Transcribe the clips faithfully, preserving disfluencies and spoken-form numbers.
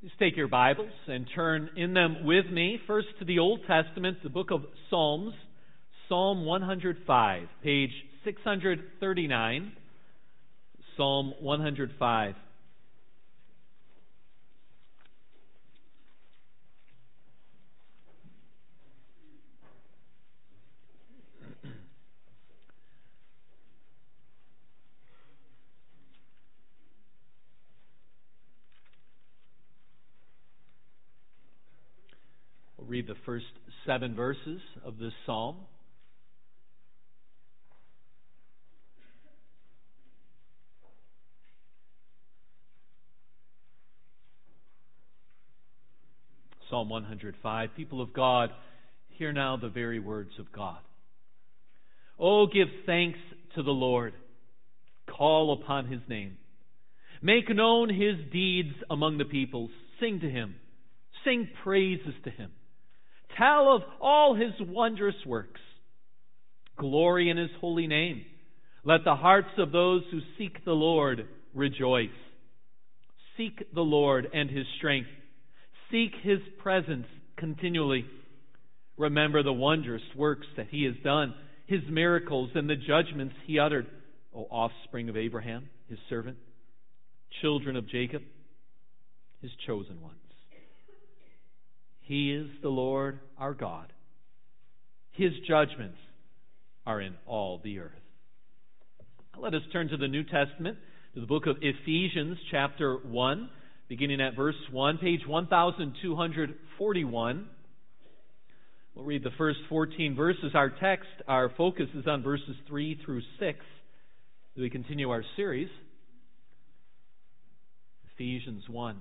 Please take your Bibles and turn in them with me first to the Old Testament, the book of Psalms, Psalm one hundred five, page six hundred thirty-nine, Psalm one hundred five. We'll read the first seven verses of this psalm. Psalm one hundred five. People of God, hear now the very words of God. Oh, give thanks to the Lord. Call upon His name. Make known His deeds among the peoples. Sing to Him. Sing praises to Him. Tell of all His wondrous works. Glory in His holy name. Let the hearts of those who seek the Lord rejoice. Seek the Lord and His strength. Seek His presence continually. Remember the wondrous works that He has done, His miracles and the judgments He uttered, O offspring of Abraham, His servant, children of Jacob, His chosen ones. He is the Lord our God. His judgments are in all the earth. Now let us turn to the New Testament, to the book of Ephesians, chapter one, beginning at verse one, page one thousand two hundred forty-one. We'll read the first fourteen verses. Our text, our focus is on verses three through six as we continue our series. Ephesians one.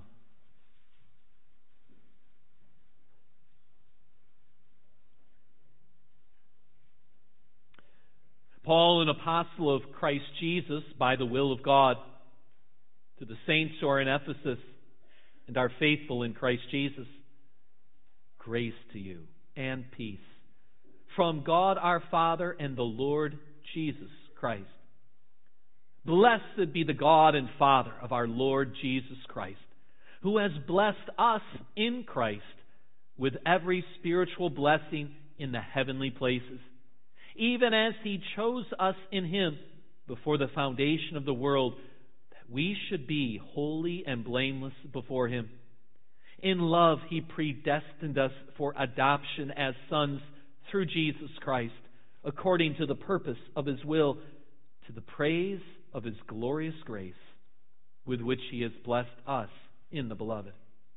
Paul, an apostle of Christ Jesus, by the will of God, to the saints who are in Ephesus and are faithful in Christ Jesus, grace to you and peace from God our Father and the Lord Jesus Christ. Blessed be the God and Father of our Lord Jesus Christ, who has blessed us in Christ with every spiritual blessing in the heavenly places, even as He chose us in Him before the foundation of the world, that we should be holy and blameless before Him. In love He predestined us for adoption as sons through Jesus Christ, according to the purpose of His will, to the praise of His glorious grace, with which He has blessed us in the Beloved.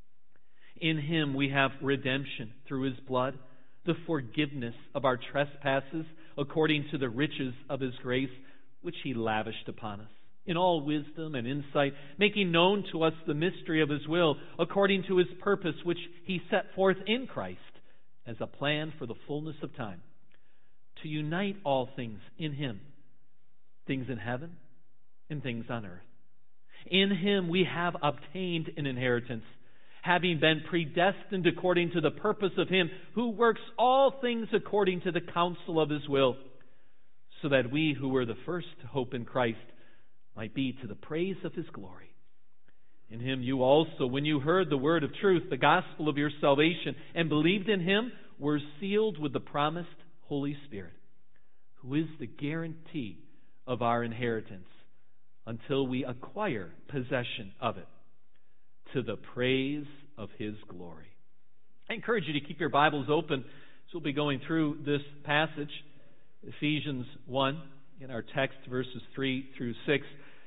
In Him we have redemption through His blood, the forgiveness of our trespasses, according to the riches of His grace, which He lavished upon us, in all wisdom and insight, making known to us the mystery of His will, according to His purpose, which He set forth in Christ as a plan for the fullness of time, to unite all things in Him, things in heaven and things on earth. In Him we have obtained an inheritance, having been predestined according to the purpose of Him who works all things according to the counsel of His will, so that we who were the first to hope in Christ might be to the praise of His glory. In Him you also, when you heard the word of truth, the gospel of your salvation, and believed in Him, were sealed with the promised Holy Spirit, who is the guarantee of our inheritance until we acquire possession of it, to the praise of His glory. I encourage you to keep your Bibles open as we'll be going through this passage, Ephesians one, in our text, verses three through six.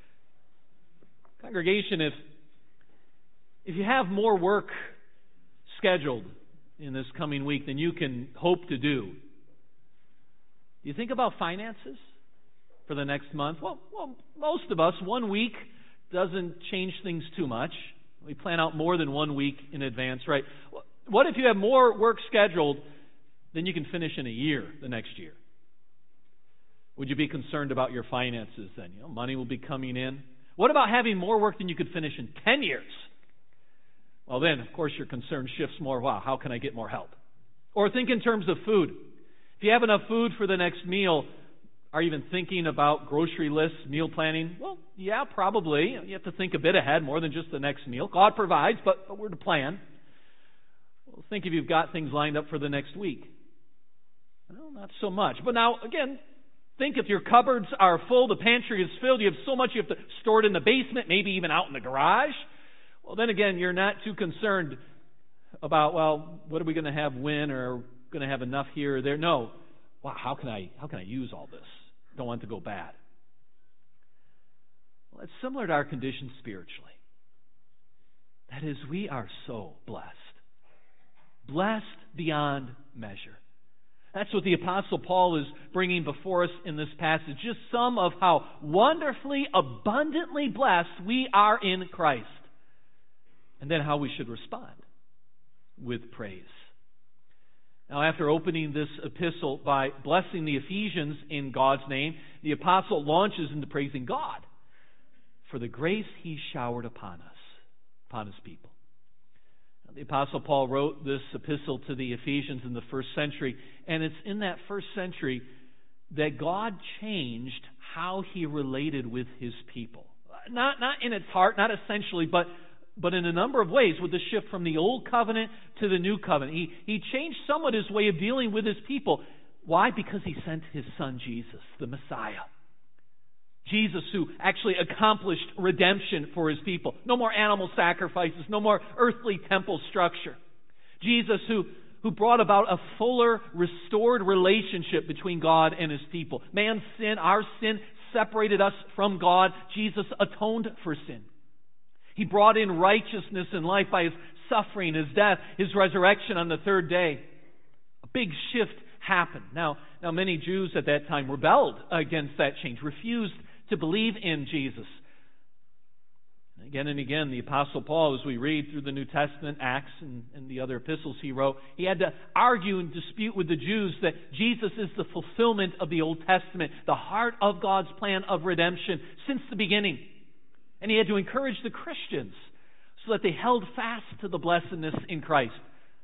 Congregation, if, if you have more work scheduled in this coming week than you can hope to do, do you think about finances for the next month? Well, well, most of us, one week doesn't change things too much. We plan out more than one week in advance, right? What if you have more work scheduled than you can finish in a year the next year? Would you be concerned about your finances then? You know, money will be coming in. What about having more work than you could finish in ten years? Well, then, of course, your concern shifts more. Wow, how can I get more help? Or think in terms of food. If you have enough food for the next meal, are you even thinking about grocery lists, meal planning? Well, yeah, probably. You have to think a bit ahead, more than just the next meal. God provides, but, but we're to plan. Well, think if you've got things lined up for the next week. Well, not so much. But now, again, think if your cupboards are full, the pantry is filled, you have so much you have to store it in the basement, maybe even out in the garage. Well, then again, you're not too concerned about, well, what are we going to have when, or going to have enough here or there? No. Wow, how can I how can I use all this? Don't want it to go bad. Well, it's similar to our condition spiritually. That is, we are so blessed. Blessed beyond measure. That's what the Apostle Paul is bringing before us in this passage. Just some of how wonderfully, abundantly blessed we are in Christ. And then how we should respond with praise. Now, after opening this epistle by blessing the Ephesians in God's name, the apostle launches into praising God for the grace He showered upon us, upon His people. Now, the apostle Paul wrote this epistle to the Ephesians in the first century, and it's in that first century that God changed how He related with His people. Not, not in its heart, not essentially, but But in a number of ways, with the shift from the old covenant to the new covenant. He, he changed somewhat His way of dealing with His people. Why? Because He sent His Son Jesus, the Messiah. Jesus, who actually accomplished redemption for His people. No more animal sacrifices, no more earthly temple structure. Jesus, who, who brought about a fuller, restored relationship between God and His people. Man's sin, our sin, separated us from God. Jesus atoned for sin. He brought in righteousness in life by His suffering, His death, His resurrection on the third day. A big shift happened. Now, now many Jews at that time rebelled against that change, refused to believe in Jesus. Again and again, the Apostle Paul, as we read through the New Testament, Acts, and, and the other epistles he wrote, he had to argue and dispute with the Jews that Jesus is the fulfillment of the Old Testament, the heart of God's plan of redemption since the beginning. And he had to encourage the Christians so that they held fast to the blessedness in Christ.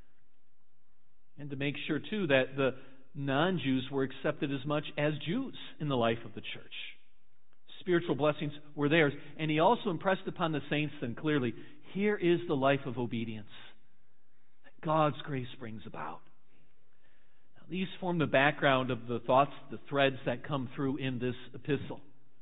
And to make sure, too, that the non-Jews were accepted as much as Jews in the life of the church. Spiritual blessings were theirs. And he also impressed upon the saints then clearly, here is the life of obedience that God's grace brings about. Now, these form the background of the thoughts, the threads that come through in this epistle.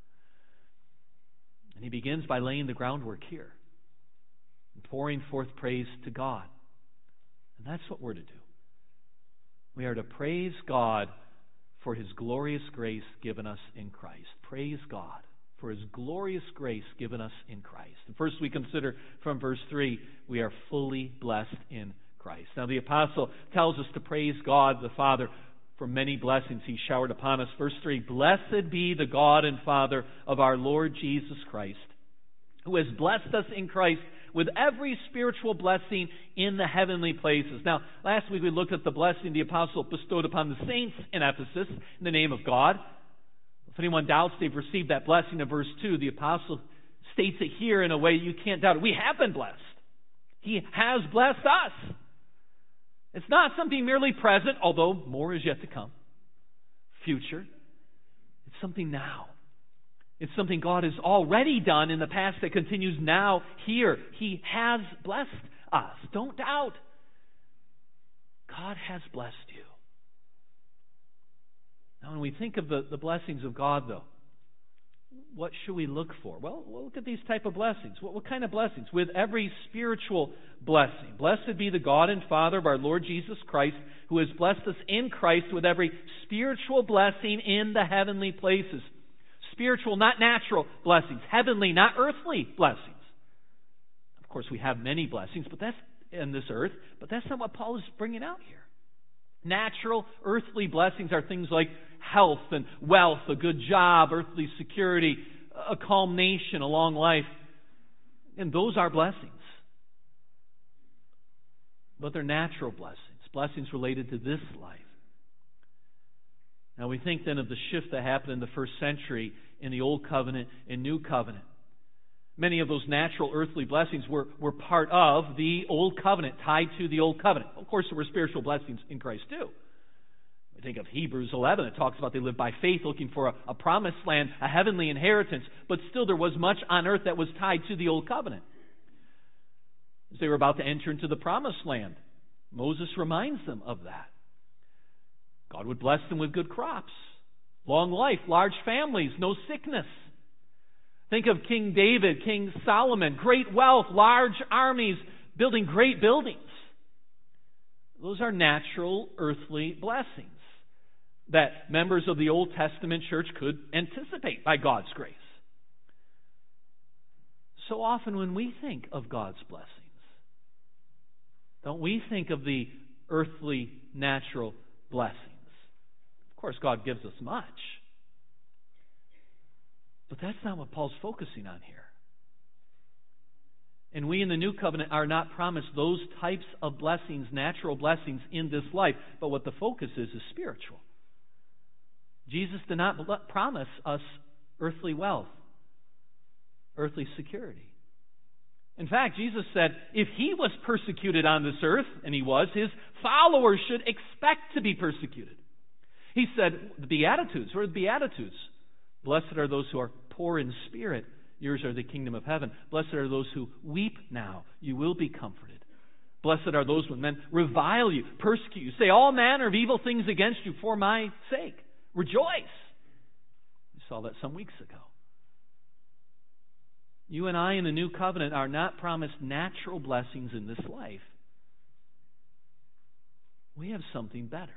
And he begins by laying the groundwork here, and pouring forth praise to God. And that's what we're to do. We are to praise God for His glorious grace given us in Christ. Praise God for His glorious grace given us in Christ. And first we consider from verse three, we are fully blessed in Christ. Now the apostle tells us to praise God the Father for many blessings He showered upon us. Verse three, blessed be the God and Father of our Lord Jesus Christ, who has blessed us in Christ with every spiritual blessing in the heavenly places. Now, last week we looked at the blessing the apostle bestowed upon the saints in Ephesus in the name of God. If anyone doubts they've received that blessing in verse two, the apostle states it here in a way you can't doubt it. We have been blessed. He has blessed us. It's not something merely present, although more is yet to come. Future. It's something now. It's something God has already done in the past that continues now here. He has blessed us. Don't doubt. God has blessed you. Now, when we think of the, the blessings of God, though, what should we look for? Well, we'll look at these type of blessings. What, what kind of blessings? With every spiritual blessing. Blessed be the God and Father of our Lord Jesus Christ, who has blessed us in Christ with every spiritual blessing in the heavenly places. Spiritual, not natural blessings. Heavenly, not earthly blessings. Of course, we have many blessings, but that's in this earth, but that's not what Paul is bringing out here. Natural, earthly blessings are things like health and wealth, a good job, earthly security, a calm nation, a long life. And those are blessings. But they're natural blessings, blessings related to this life. Now we think then of the shift that happened in the first century in the Old Covenant and New Covenant. Many of those natural earthly blessings were, were part of the Old Covenant, tied to the Old Covenant. Of course, there were spiritual blessings in Christ too. We think of Hebrews eleven. It talks about they lived by faith, looking for a, a promised land, a heavenly inheritance. But still there was much on earth that was tied to the old covenant. As they were about to enter into the promised land, Moses reminds them of that. God would bless them with good crops, long life, large families, no sickness. Think of King David, King Solomon, great wealth, large armies, building great buildings. Those are natural earthly blessings that members of the Old Testament church could anticipate by God's grace. So often when we think of God's blessings, don't we think of the earthly, natural blessings? Of course, God gives us much. But that's not what Paul's focusing on here. And we in the New Covenant are not promised those types of blessings, natural blessings in this life. But what the focus is, is spiritual. Jesus did not promise us earthly wealth, earthly security. In fact, Jesus said if he was persecuted on this earth, and he was, his followers should expect to be persecuted. He said, the Beatitudes, what are the Beatitudes? Blessed are those who are poor in spirit. Yours are the kingdom of heaven. Blessed are those who weep now. You will be comforted. Blessed are those when men revile you, persecute you, say all manner of evil things against you for my sake. Rejoice. We saw that some weeks ago. You and I in the new covenant are not promised natural blessings in this life. We have something better.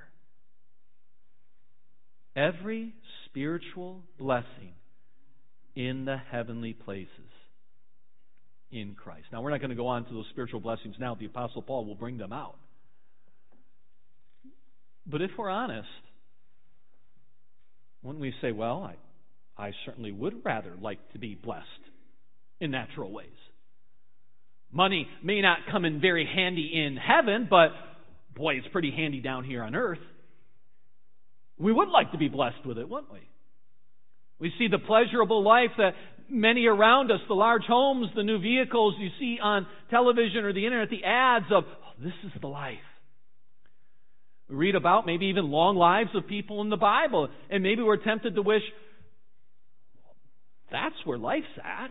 Every spiritual blessing in the heavenly places in Christ. Now, we're not going to go on to those spiritual blessings now. The Apostle Paul will bring them out. But if we're honest, wouldn't we say, well, I, I certainly would rather like to be blessed in natural ways. Money may not come in very handy in heaven, but boy, it's pretty handy down here on earth. We would like to be blessed with it, wouldn't we? We see the pleasurable life that many around us, the large homes, the new vehicles you see on television or the internet, the ads of, oh, this is the life. We read about maybe even long lives of people in the Bible, and maybe we're tempted to wish, that's where life's at.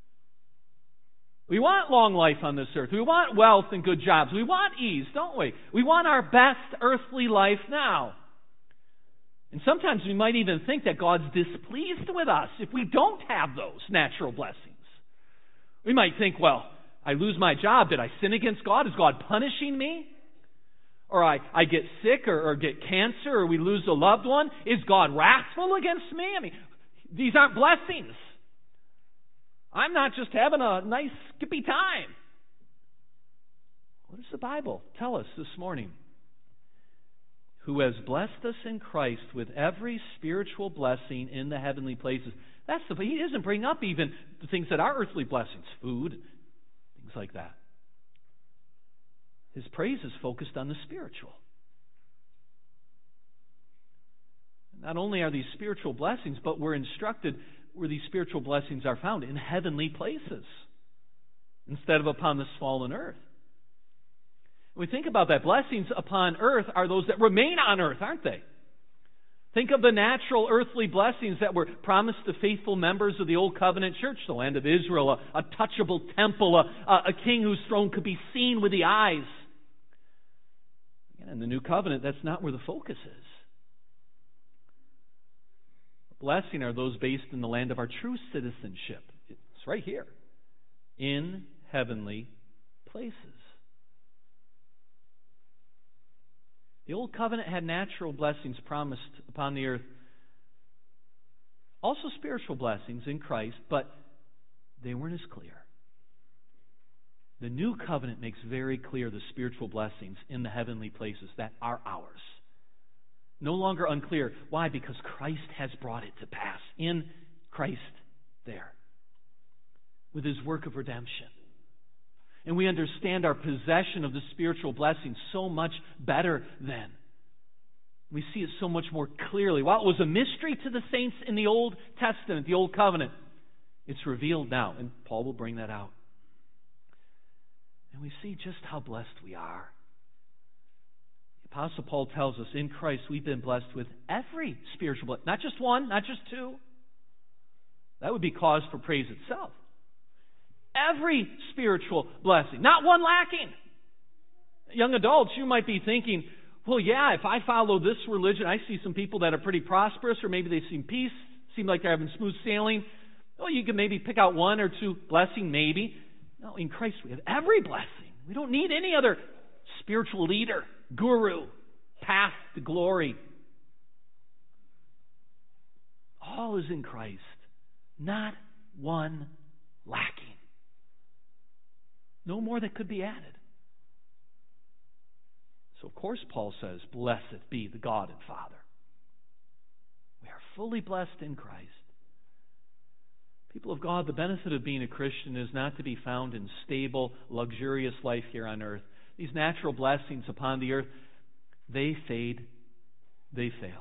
We want long life on this earth. We want wealth and good jobs. We want ease, don't we? We want our best earthly life now. And sometimes we might even think that God's displeased with us if we don't have those natural blessings. We might think, well, I lose my job. Did I sin against God? Is God punishing me? Or I, I get sick or, or get cancer or we lose a loved one. Is God wrathful against me? I mean, these aren't blessings. I'm not just having a nice skippy time. What does the Bible tell us this morning? Who has blessed us in Christ with every spiritual blessing in the heavenly places. That's the he doesn't bring up even the things that are earthly blessings, food, things like that. His praise is focused on the spiritual. Not only are these spiritual blessings, but we're instructed where these spiritual blessings are found in heavenly places instead of upon this fallen earth. When we think about that, blessings upon earth are those that remain on earth, aren't they? Think of the natural earthly blessings that were promised to faithful members of the Old Covenant Church, the land of Israel, a, a touchable temple, a, a king whose throne could be seen with the eyes. Again, in the New Covenant, that's not where the focus is. Blessing are those based in the land of our true citizenship. It's right here, in heavenly places. The Old Covenant had natural blessings promised upon the earth, also spiritual blessings in Christ, but they weren't as clear. The New Covenant makes very clear the spiritual blessings in the heavenly places that are ours. No longer unclear. Why? Because Christ has brought it to pass. In Christ there. With His work of redemption. And we understand our possession of the spiritual blessings so much better then. We see it so much more clearly. While it was a mystery to the saints in the Old Testament, the Old Covenant, it's revealed now. And Paul will bring that out. And we see just how blessed we are. The Apostle Paul tells us in Christ we've been blessed with every spiritual blessing. Not just one, not just two. That would be cause for praise itself. Every spiritual blessing. Not one lacking. Young adults, you might be thinking, well, yeah, if I follow this religion, I see some people that are pretty prosperous, or maybe they seem peace, seem like they're having smooth sailing. Well, you can maybe pick out one or two blessing, maybe. No, in Christ we have every blessing. We don't need any other spiritual leader, guru, path to glory. All is in Christ, not one lacking. No more that could be added. So, of course, Paul says, blessed be the God and Father. We are fully blessed in Christ. People of God, the benefit of being a Christian is not to be found in stable, luxurious life here on earth. These natural blessings upon the earth, they fade, they fail.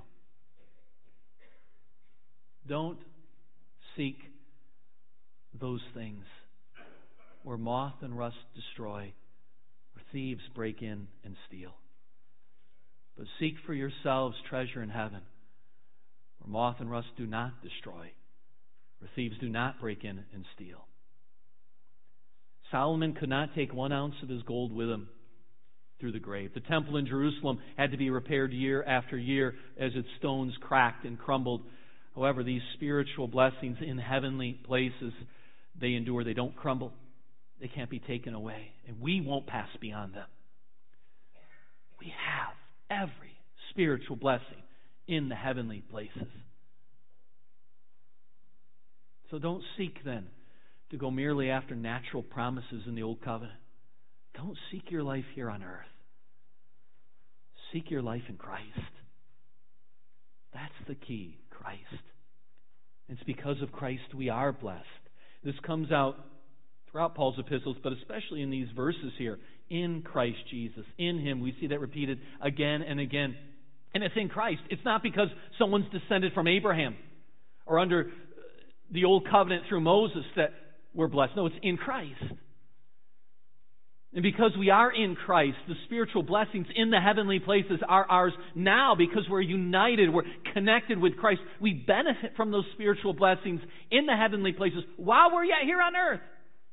Don't seek those things where moth and rust destroy, where thieves break in and steal. But seek for yourselves treasure in heaven, where moth and rust do not destroy, where thieves do not break in and steal. Solomon could not take one ounce of his gold with him through the grave. The temple in Jerusalem had to be repaired year after year as its stones cracked and crumbled. However, these spiritual blessings in heavenly places, they endure. They don't crumble. They can't be taken away. And we won't pass beyond them. We have every spiritual blessing in the heavenly places. So don't seek then to go merely after natural promises in the Old Covenant. Don't seek your life here on earth. Seek your life in Christ. That's the key, Christ. It's because of Christ we are blessed. This comes out throughout Paul's epistles, but especially in these verses here. In Christ Jesus. In Him. We see that repeated again and again. And it's in Christ. It's not because someone's descended from Abraham or under the Old Covenant through Moses that we're blessed. No, it's in Christ. And because we are in Christ, the spiritual blessings in the heavenly places are ours now because we're united, we're connected with Christ. We benefit from those spiritual blessings in the heavenly places while we're yet here on earth.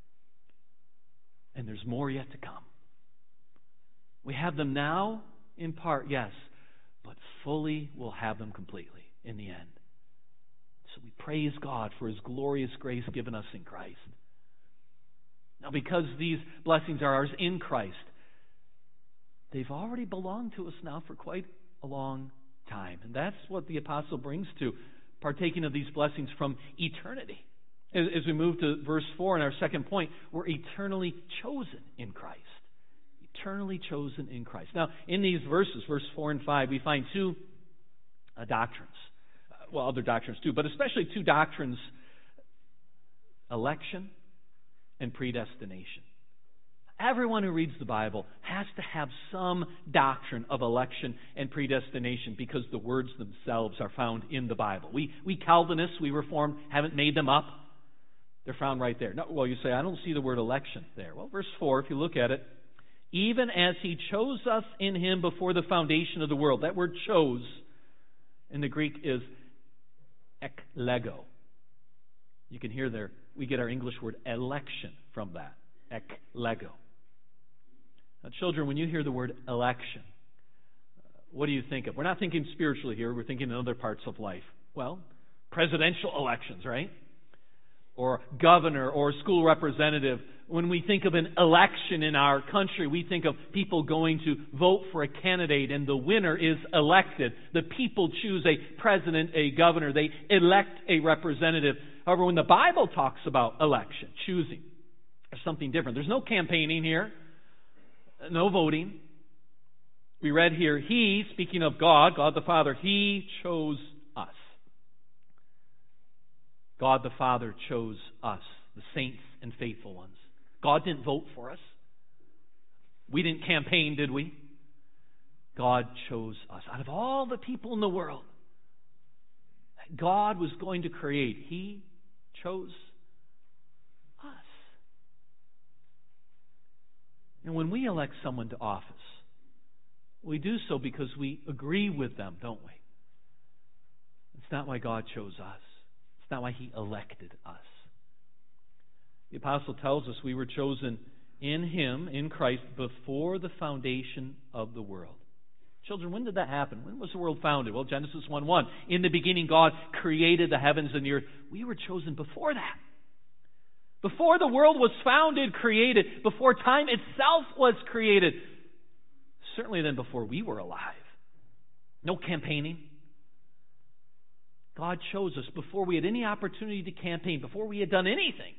And there's more yet to come. We have them now in part, yes, but fully we'll have them completely in the end. So we praise God for His glorious grace given us in Christ. Now, because these blessings are ours in Christ, they've already belonged to us now for quite a long time. And that's what the apostle brings to partaking of these blessings from eternity. As, as we move to verse four in our second point, we're eternally chosen in Christ. Eternally chosen in Christ. Now, in these verses, verse four and five, we find two uh, doctrines. Uh, well, other doctrines too, but especially two doctrines: election and predestination. Everyone who reads the Bible has to have some doctrine of election and predestination because the words themselves are found in the Bible. We we Calvinists, we Reformed, haven't made them up. They're found right there. No, well, you say, I don't see the word election there. Well, verse four, if you look at it, even as He chose us in Him before the foundation of the world. That word chose in the Greek is eklego. You can hear there, we get our English word election from that. Eklego. Now, children, when you hear the word election, what do you think of? We're not thinking spiritually here. We're thinking in other parts of life. Well, presidential elections, right? Or governor or school representative. When we think of an election in our country, we think of people going to vote for a candidate and the winner is elected. The people choose a president, a governor. They elect a representative. However, when the Bible talks about election, choosing, there's something different. There's no campaigning here. No voting. We read here, He, speaking of God, God the Father, He chose us. God the Father chose us, the saints and faithful ones. God didn't vote for us. We didn't campaign, did we? God chose us. Out of all the people in the world that God was going to create, He chose us. And when we elect someone to office, We do so because we agree with them, don't we? It's not why God chose us. It's not why He elected us. The apostle tells us we were chosen in Him, in Christ, before the foundation of the world. Children, when did that happen? When was the world founded? Well, Genesis one one. In the beginning, God created the heavens and the earth. We were chosen before that. Before the world was founded, created, before time itself was created. Certainly then before we were alive. No campaigning. God chose us before we had any opportunity to campaign, before we had done anything.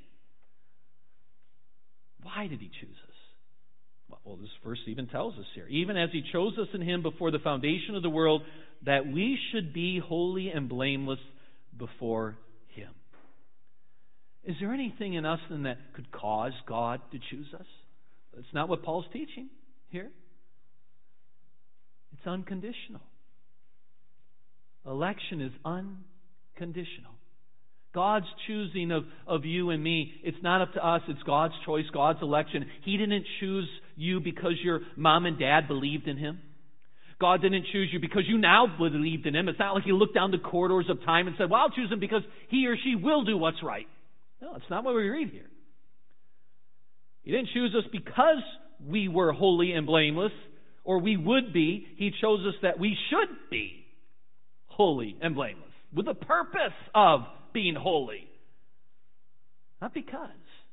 Why did He choose us? Well, this verse even tells us here. Even as He chose us in Him before the foundation of the world, that we should be holy and blameless before Him. Is there anything in us then that could cause God to choose us? That's not what Paul's teaching here. It's unconditional. Election is unconditional. God's choosing of, of you and me, it's not up to us, it's God's choice, God's election. He didn't choose you because your mom and dad believed in Him. God didn't choose you because you now believed in Him. It's not like He looked down the corridors of time and said, well, I'll choose him because he or she will do what's right. No, it's not what we read here. He didn't choose us because we were holy and blameless, or we would be. He chose us that we should be holy and blameless, with the purpose of being holy. Not because.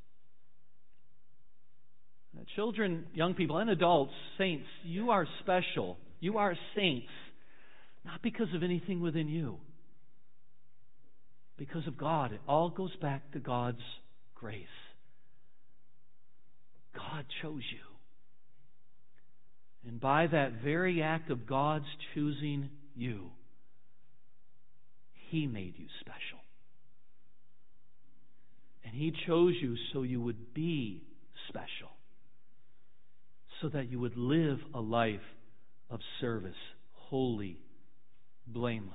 Now, children, young people, and adults, saints, you are special. You are saints. Not because of anything within you. Because of God. It all goes back to God's grace. God chose you. And by that very act of God's choosing you, He made you special. And He chose you so you would be special. So that you would live a life of service, holy, blameless.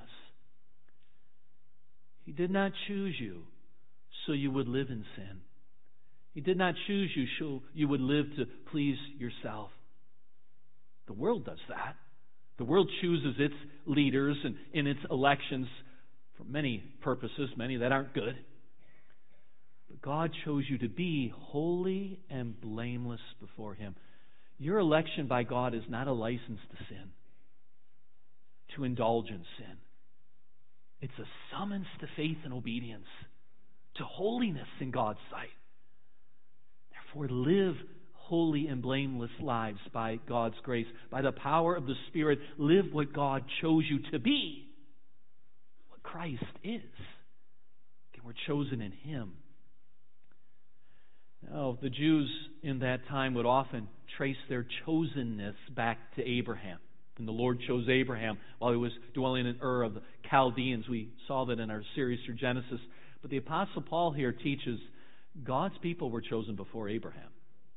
He did not choose you so you would live in sin. He did not choose you so you would live to please yourself. The world does that. The world chooses its leaders and in its elections for many purposes, many that aren't good. But God chose you to be holy and blameless before Him. Your election by God is not a license to sin, to indulge in sin. It's a summons to faith and obedience, to holiness in God's sight. Therefore, live holy and blameless lives by God's grace. By the power of the Spirit, live what God chose you to be, what Christ is. And we're chosen in Him. Now, the Jews in that time would often trace their chosenness back to Abraham. And the Lord chose Abraham while he was dwelling in Ur of the Chaldeans. We saw that in our series through Genesis. But the Apostle Paul here teaches God's people were chosen before Abraham,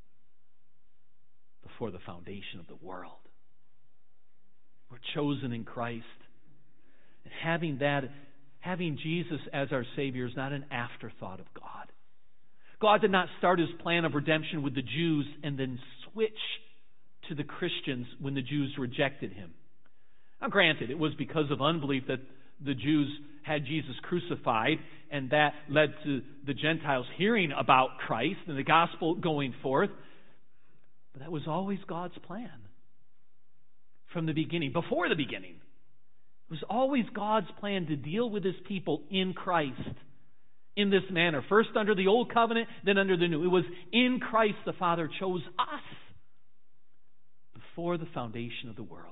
before the foundation of the world. We're chosen in Christ. And having that, having Jesus as our Savior is not an afterthought of God. God did not start His plan of redemption with the Jews and then switch to the Christians when the Jews rejected Him. Now, granted, it was because of unbelief that the Jews had Jesus crucified, and that led to the Gentiles hearing about Christ and the gospel going forth. But that was always God's plan from the beginning, before the beginning. It was always God's plan to deal with His people in Christ in this manner. First under the old covenant, then under the new. It was in Christ the Father chose us before the foundation of the world.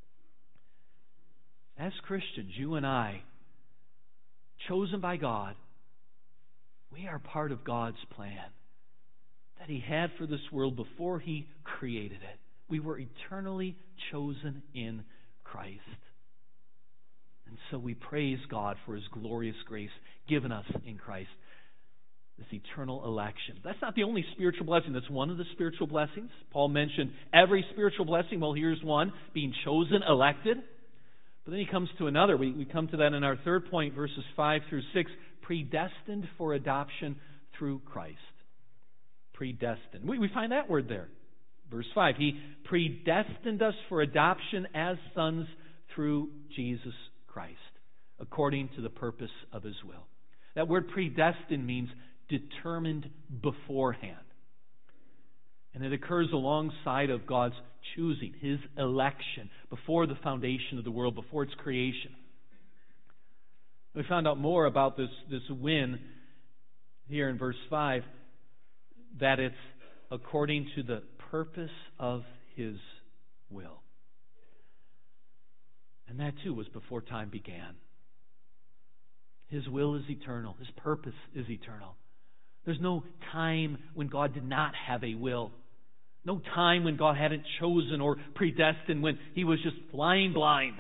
As Christians, you and I, chosen by God, we are part of God's plan that He had for this world before He created it. We were eternally chosen in Christ. And so we praise God for His glorious grace given us in Christ. This eternal election. That's not the only spiritual blessing. That's one of the spiritual blessings. Paul mentioned every spiritual blessing. Well, here's one, being chosen, elected. But then he comes to another. We, we come to that in our third point, verses five through six. Predestined for adoption through Christ. Predestined. We, we find that word there. Verse five, He predestined us for adoption as sons through Jesus Christ, according to the purpose of His will. That word predestined means determined beforehand. And it occurs alongside of God's choosing, His election, before the foundation of the world, before its creation. We found out more about this, this when here in verse five, that it's according to the purpose of His will. And that too was before time began. His will is eternal. His purpose is eternal. There's no time when God did not have a will. No time when God hadn't chosen or predestined, when He was just flying blind.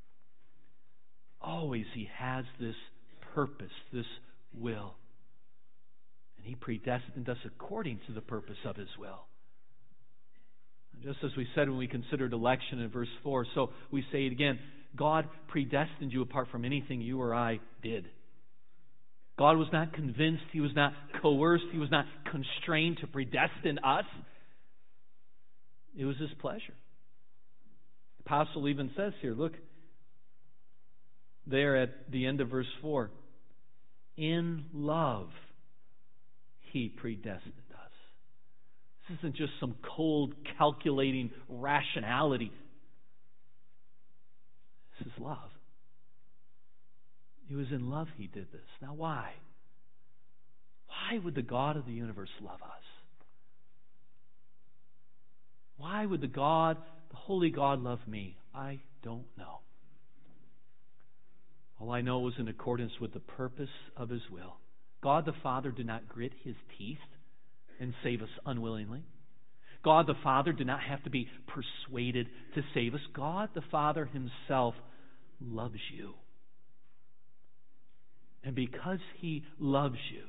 Always He has this purpose, this will. And He predestined us according to the purpose of His will. Just as we said when we considered election in verse four, so we say it again, God predestined you apart from anything you or I did. God was not convinced, He was not coerced, He was not constrained to predestine us. It was His pleasure. The apostle even says here, look, there at the end of verse four, in love He predestined us. This isn't just some cold, calculating rationality. This is love. It was in love He did this. Now why? Why would the God of the universe love us? Why would the God, the holy God, love me? I don't know. All I know is in accordance with the purpose of His will. God the Father did not grit His teeth and save us unwillingly. God the Father did not have to be persuaded to save us. God the Father Himself loves you. And because He loves you,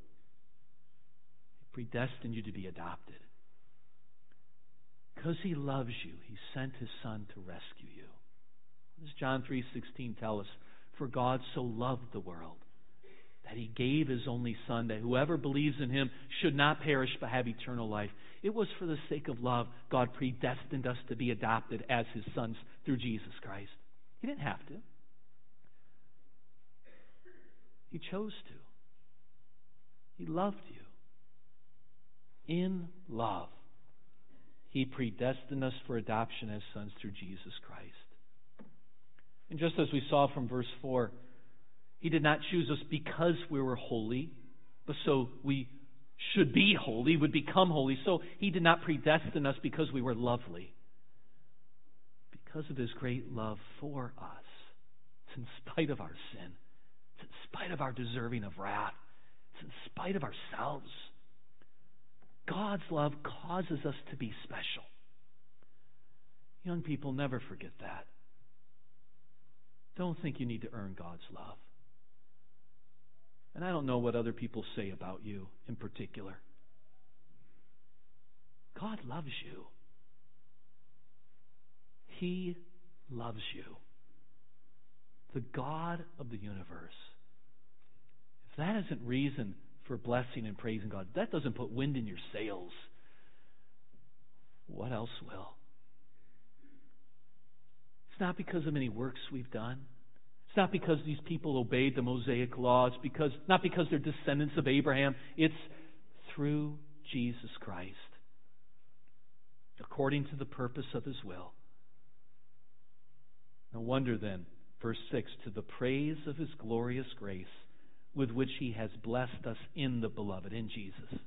He predestined you to be adopted. Because He loves you, He sent His Son to rescue you. What does John three sixteen tell us? For God so loved the world that He gave His only Son, that whoever believes in Him should not perish but have eternal life. It was for the sake of love God predestined us to be adopted as His sons through Jesus Christ. He didn't have to. He chose to. He loved you. In love, He predestined us for adoption as sons through Jesus Christ. And just as we saw from verse four, He did not choose us because we were holy, but so we should be holy, would become holy. So He did not predestine us because we were lovely. Because of His great love for us. It's in spite of our sin. It's in spite of our deserving of wrath. It's in spite of ourselves. God's love causes us to be special. Young people, never forget that. Don't think you need to earn God's love. And I don't know what other people say about you in particular. God loves you. He loves you. The God of the universe. If that isn't reason for blessing and praising God, if that doesn't put wind in your sails, what else will? It's not because of any works we've done. It's not because these people obeyed the Mosaic law. It's because, not because they're descendants of Abraham. It's through Jesus Christ, according to the purpose of His will. No wonder then, verse six, to the praise of His glorious grace, with which He has blessed us in the Beloved, in Jesus.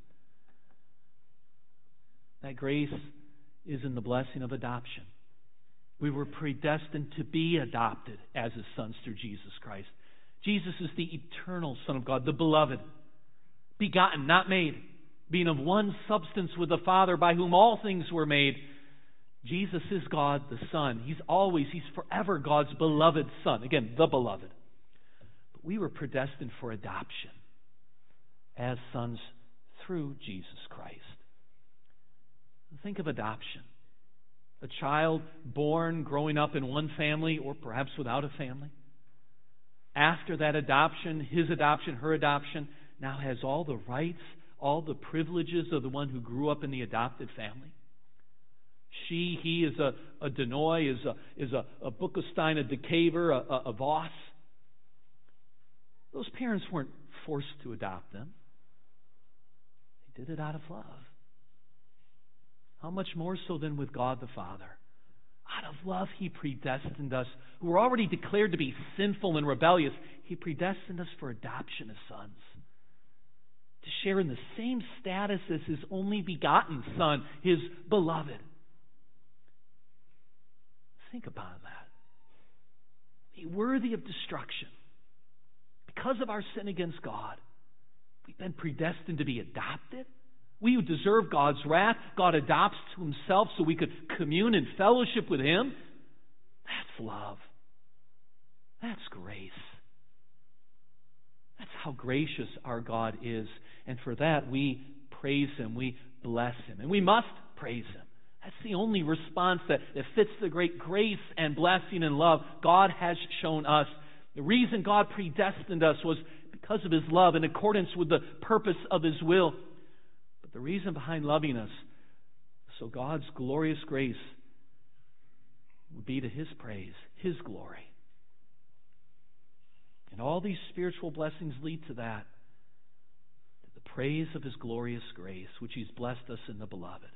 That grace is in the blessing of adoption. We were predestined to be adopted as His sons through Jesus Christ. Jesus is the eternal Son of God, the Beloved, begotten, not made, being of one substance with the Father, by whom all things were made. Jesus is God the Son. He's always, He's forever God's beloved Son. Again, the Beloved. But we were predestined for adoption as sons through Jesus Christ. Think of adoption. A child born, growing up in one family, or perhaps without a family. After that adoption, his adoption, her adoption, now has all the rights, all the privileges of the one who grew up in the adopted family. She, he is a, a Denoy, is a, is a, a Buckenstein, a DeCaver, a, a, a Voss. Those parents weren't forced to adopt them. They did it out of love. How much more so than with God the Father? Out of love, He predestined us, who were already declared to be sinful and rebellious. He predestined us for adoption as sons, to share in the same status as His only begotten Son, His beloved. Think upon that. Be worthy of destruction. Because of our sin against God, we've been predestined to be adopted. We who deserve God's wrath, God adopts to Himself so we could commune in fellowship with Him. That's love. That's grace. That's how gracious our God is. And for that, we praise Him. We bless Him. And we must praise Him. That's the only response that, that fits the great grace and blessing and love God has shown us. The reason God predestined us was because of His love, in accordance with the purpose of His will. But the reason behind loving us, so God's glorious grace would be to His praise, His glory. And all these spiritual blessings lead to that, to the praise of His glorious grace, which He's blessed us in the Beloved.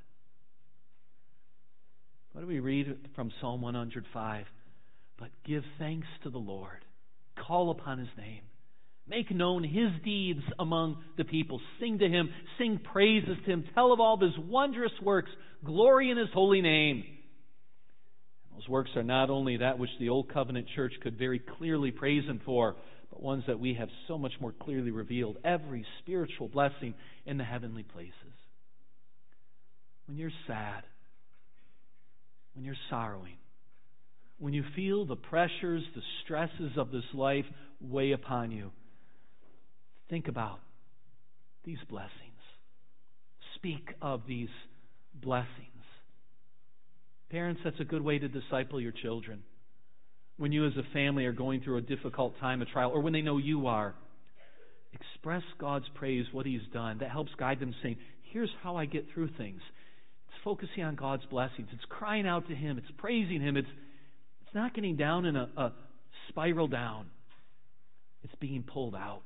What do we read from Psalm one hundred five? But give thanks to the Lord. Call upon His name. Make known His deeds among the people. Sing to Him. Sing praises to Him. Tell of all of His wondrous works. Glory in His holy name. Those works are not only that which the Old Covenant church could very clearly praise Him for, but ones that we have so much more clearly revealed. Every spiritual blessing in the heavenly places. When you're sad, when you're sorrowing, when you feel the pressures, the stresses of this life weigh upon you, think about these blessings. Speak of these blessings. Parents, that's a good way to disciple your children. When you as a family are going through a difficult time of trial, or when they know you are, express God's praise, what He's done. That helps guide them, saying, here's how I get through things. It's focusing on God's blessings. It's crying out to Him. It's praising Him. It's It's not getting down in a, a spiral down. It's being pulled out.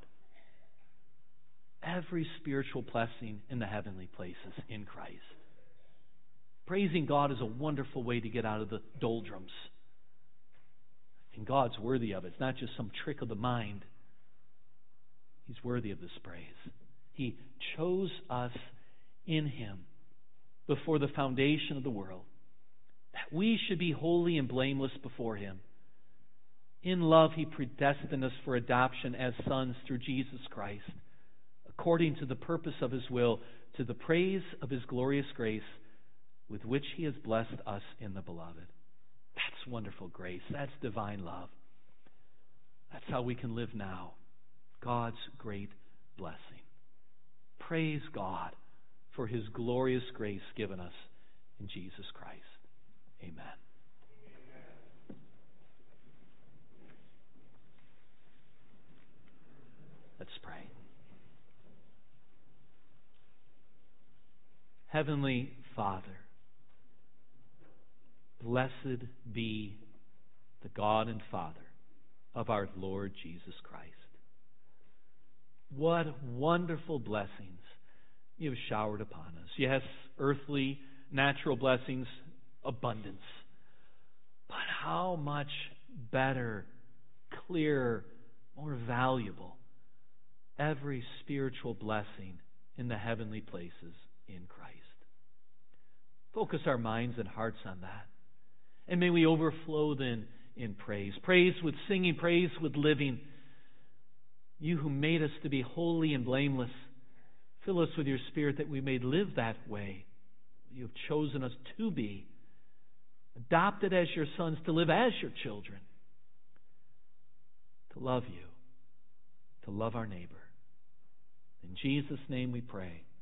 Every spiritual blessing in the heavenly places in Christ. Praising God is a wonderful way to get out of the doldrums. And God's worthy of it. It's not just some trick of the mind. He's worthy of this praise. He chose us in Him before the foundation of the world, that we should be holy and blameless before Him. In love, He predestined us for adoption as sons through Jesus Christ, according to the purpose of His will, to the praise of His glorious grace, with which He has blessed us in the Beloved. That's wonderful grace. That's divine love. That's how we can live now. God's great blessing. Praise God for His glorious grace given us in Jesus Christ. Amen. Let's pray. Heavenly Father, blessed be the God and Father of our Lord Jesus Christ. What wonderful blessings You have showered upon us. Yes, earthly, natural blessings, abundance. But how much better, clearer, more valuable every spiritual blessing in the heavenly places in Christ. Focus our minds and hearts on that. And may we overflow then in praise. Praise with singing, praise with living. You who made us to be holy and blameless, fill us with Your Spirit that we may live that way. You have chosen us to be adopted as Your sons, to live as Your children, to love You, to love our neighbor. In Jesus' name we pray.